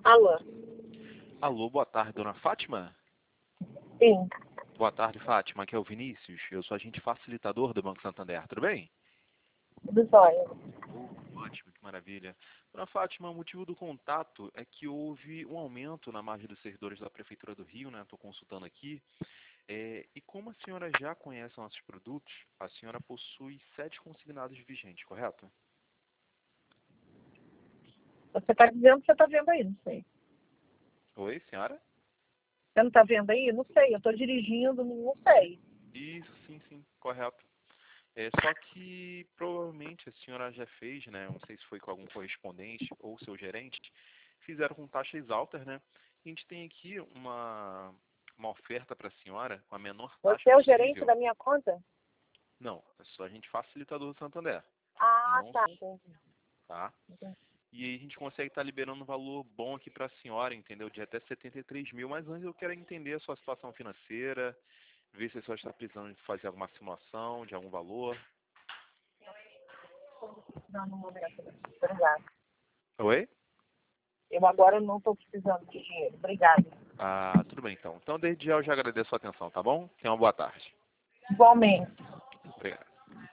Alô? Alô, boa tarde, dona Fátima? Sim, Boa tarde, Fátima. Aqui é o Vinícius. Eu sou agente facilitador do Banco Santander. Tudo bem? tudo jóia. Ótimo, que maravilha. Dona Fátima, o motivo do contato é que houve um aumento na margem dos servidores da Prefeitura do Rio, né? Estou consultando aqui. E como a senhora já conhece nossos produtos, a senhora possui 7 consignados vigentes, correto? Você está dizendo que você está vendo aí, não sei. Oi, senhora? Você não está vendo aí? Não sei, eu estou dirigindo, não sei. Isso, sim, correto. Só que provavelmente a senhora já fez, né? Não sei se foi com algum correspondente ou seu gerente, fizeram com taxas altas, né? A gente tem aqui uma oferta para a senhora com a menor taxa Você é o gerente possível. da minha conta? Não, é só a gente facilitador do Santander, Ah, não, tá, entendi. tá? Entendi. E aí a gente consegue estar liberando um valor bom aqui para a senhora, entendeu? De até 73 mil, mas antes eu quero entender a sua situação financeira, ver se a senhora está precisando de fazer alguma simulação de algum valor. Não, no momento, né? Obrigada. Oi? Eu agora não estou precisando de dinheiro. Obrigada. Ah, tudo bem então. Então, desde já eu já agradeço a sua atenção, tá bom? Tenha uma boa tarde. Igualmente. Obrigado.